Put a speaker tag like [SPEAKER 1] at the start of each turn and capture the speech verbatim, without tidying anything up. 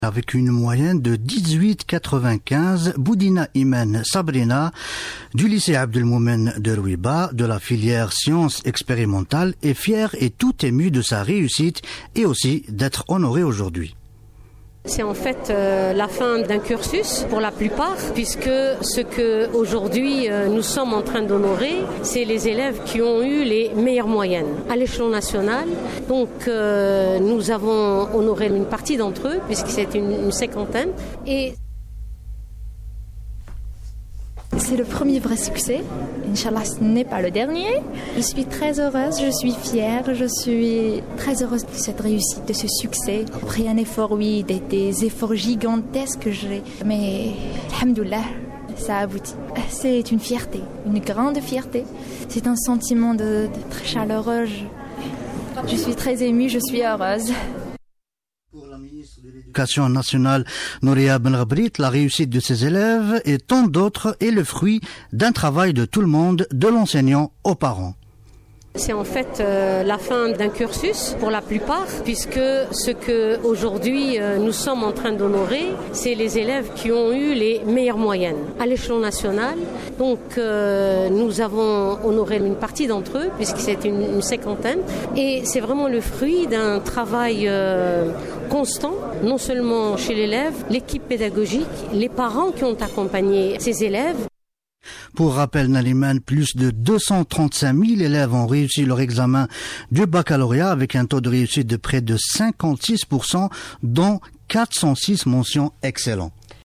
[SPEAKER 1] Avec une moyenne de dix-huit virgule quatre-vingt-quinze, Boudina Imen Sabrina du lycée Abdelmoumen de Rouiba de la filière sciences expérimentales est fière et tout émue de sa réussite et aussi d'être honorée aujourd'hui.
[SPEAKER 2] C'est en fait euh, la fin d'un cursus pour la plupart, puisque ce que aujourd'hui euh, nous sommes en train d'honorer, c'est les élèves qui ont eu les meilleures moyennes à l'échelon national. Donc euh, nous avons honoré une partie d'entre eux, puisque c'est une, une cinquantaine. Et
[SPEAKER 3] c'est le premier vrai succès. Inch'Allah, ce n'est pas le dernier. Je suis très heureuse, je suis fière, je suis très heureuse de cette réussite, de ce succès. Après un effort, oui, des, des efforts gigantesques que j'ai. Mais, alhamdoulilah, ça aboutit. C'est une fierté, une grande fierté. C'est un sentiment de, de très chaleureux. Je, je suis très émue, je suis heureuse.
[SPEAKER 1] L'éducation nationale Nouria Benrabrit, la réussite de ses élèves et tant d'autres est le fruit d'un travail de tout le monde, de l'enseignant aux parents.
[SPEAKER 2] C'est en fait euh, la fin d'un cursus pour la plupart, puisque ce que aujourd'hui euh, nous sommes en train d'honorer, c'est les élèves qui ont eu les meilleures moyennes à l'échelon national. Donc euh, nous avons honoré une partie d'entre eux, puisque c'est une, une cinquantaine, et c'est vraiment le fruit d'un travail euh, constant, non seulement chez l'élève, l'équipe pédagogique, les parents qui ont accompagné ces élèves.
[SPEAKER 1] Pour rappel, Naliman, plus de deux cent trente-cinq mille élèves ont réussi leur examen du baccalauréat avec un taux de réussite de près de cinquante-six pour cent, dont quatre cent six mentions excellentes.